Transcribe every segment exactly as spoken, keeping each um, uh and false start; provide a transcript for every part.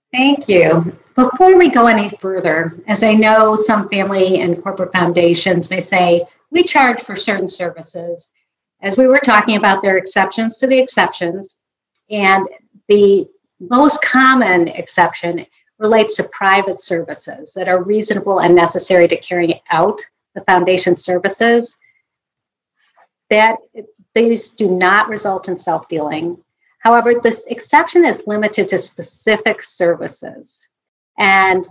Thank you. Before we go any further, as I know some family and corporate foundations may say, we charge for certain services. As we were talking about, there are exceptions to the exceptions, and the most common exception relates to private services that are reasonable and necessary to carry out the foundation services. That these do not result in self-dealing. However, this exception is limited to specific services. And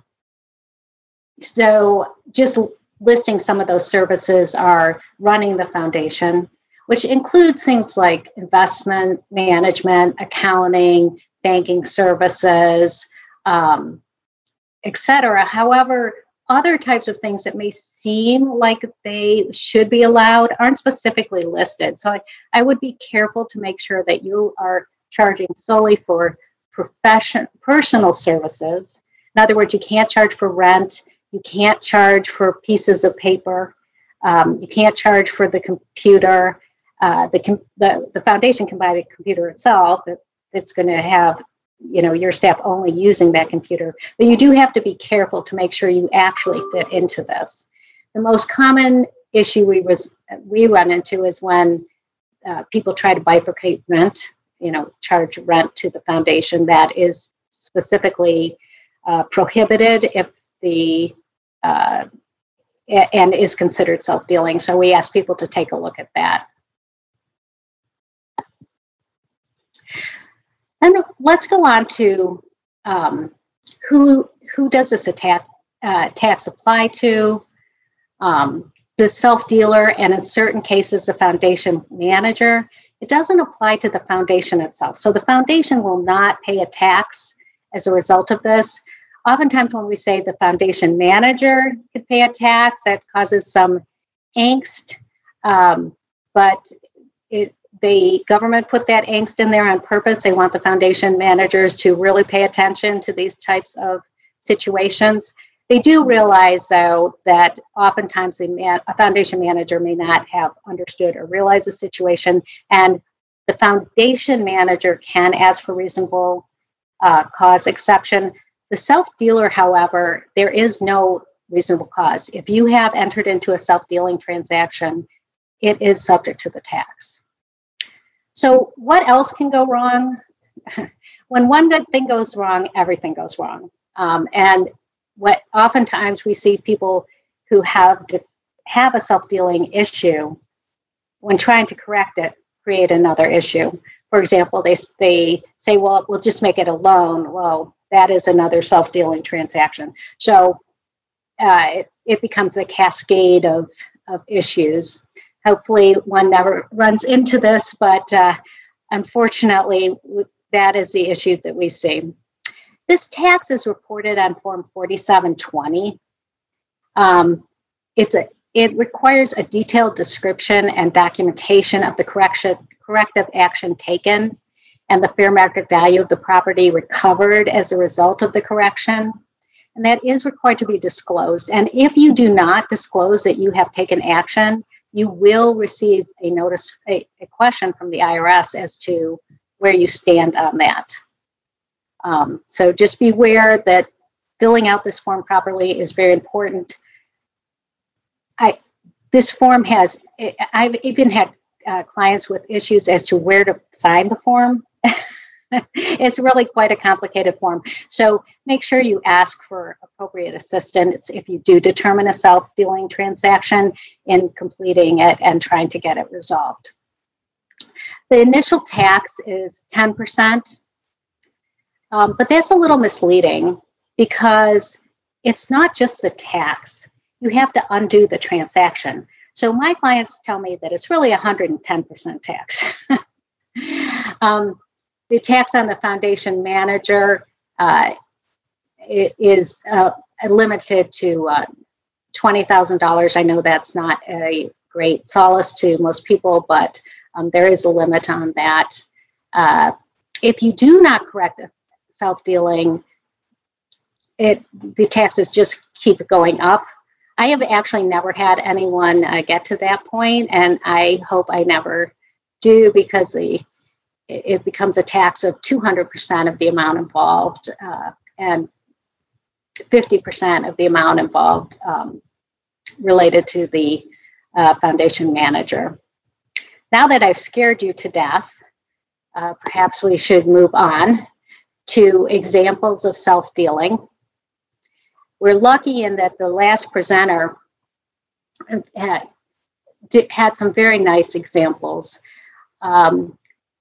so just listing some of those services are running the foundation, which includes things like investment management, accounting, banking services, um, et cetera. However, other types of things that may seem like they should be allowed aren't specifically listed. So I, I would be careful to make sure that you are charging solely for profession, personal services. In other words, you can't charge for rent, you can't charge for pieces of paper, um, you can't charge for the computer. Uh, the, com- the the foundation can buy the computer itself. It, it's going to have, you know, your staff only using that computer, but you do have to be careful to make sure you actually fit into this. The most common issue we was we run into is when uh, people try to bifurcate rent, you know, charge rent to the foundation. That is specifically uh, prohibited if the uh, and is considered self-dealing. So we ask people to take a look at that. And let's go on to um, who who does this tax, uh, tax apply to? Um, the self-dealer, and in certain cases, the foundation manager. It doesn't apply to the foundation itself. So the foundation will not pay a tax as a result of this. Oftentimes when we say the foundation manager could pay a tax, that causes some angst, um, but it the government put that angst in there on purpose. They want the foundation managers to really pay attention to these types of situations. They do realize, though, that oftentimes a, man, a foundation manager may not have understood or realized the situation, and the foundation manager can ask for reasonable uh, cause exception. The self-dealer, however, there is no reasonable cause. If you have entered into a self-dealing transaction, it is subject to the tax. So what else can go wrong? When one good thing goes wrong, everything goes wrong. Um, and what oftentimes we see people who have to have a self-dealing issue, when trying to correct it, create another issue. For example, they they say, well, we'll just make it a loan. Well, that is another self-dealing transaction. So uh, it, it becomes a cascade of, of issues. Hopefully one never runs into this, but uh, unfortunately, that is the issue that we see. This tax is reported on Form forty-seven twenty. Um, it's a, it requires a detailed description and documentation of the correction, corrective action taken and the fair market value of the property recovered as a result of the correction. And that is required to be disclosed. And if you do not disclose that you have taken action, you will receive a notice, a, a question from the I R S as to where you stand on that. Um, so just beware that filling out this form properly is very important. I, this form has, I've even had uh, clients with issues as to where to sign the form. It's really quite a complicated form. So make sure you ask for appropriate assistance if you do determine a self-dealing transaction in completing it and trying to get it resolved. The initial tax is ten percent, um, but that's a little misleading because it's not just the tax. You have to undo the transaction. So my clients tell me that it's really one hundred ten percent tax. um, The tax on the foundation manager uh, is uh, limited to uh, twenty thousand dollars. I know that's not a great solace to most people, but um, there is a limit on that. Uh, if you do not correct self-dealing, it the taxes just keep going up. I have actually never had anyone uh, get to that point, and I hope I never do, because the it becomes a tax of two hundred percent of the amount involved, uh, and fifty percent of the amount involved um, related to the uh, foundation manager. Now that I've scared you to death, uh, perhaps we should move on to examples of self-dealing. We're lucky in that the last presenter had, did, had some very nice examples. Um,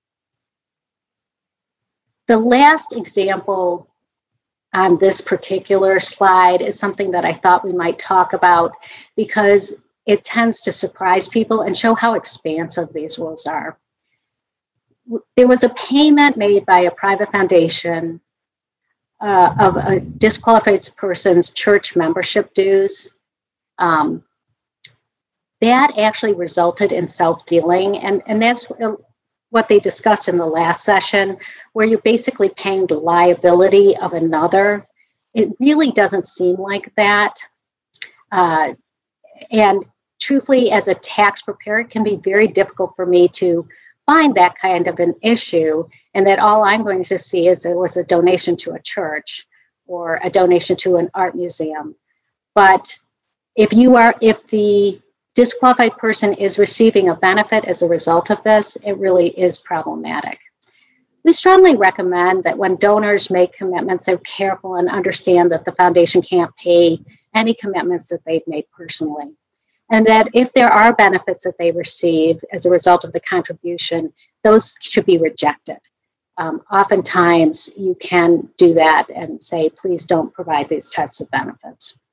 the last example on this particular slide is something that I thought we might talk about because it tends to surprise people and show how expansive these rules are. There was a payment made by a private foundation uh, of a disqualified person's church membership dues. Um, that actually resulted in self-dealing, and, and that's what they discussed in the last session, where you're basically paying the liability of another. It really doesn't seem like that. Uh, and truthfully, as a tax preparer, it can be very difficult for me to find that kind of an issue, and that all I'm going to see is it was a donation to a church or a donation to an art museum. But if you are, if the disqualified person is receiving a benefit as a result of this, it really is problematic. We strongly recommend that when donors make commitments, they're careful and understand that the foundation can't pay any commitments that they've made personally. And that if there are benefits that they receive as a result of the contribution, those should be rejected. Um, oftentimes, you can do that and say, please don't provide these types of benefits.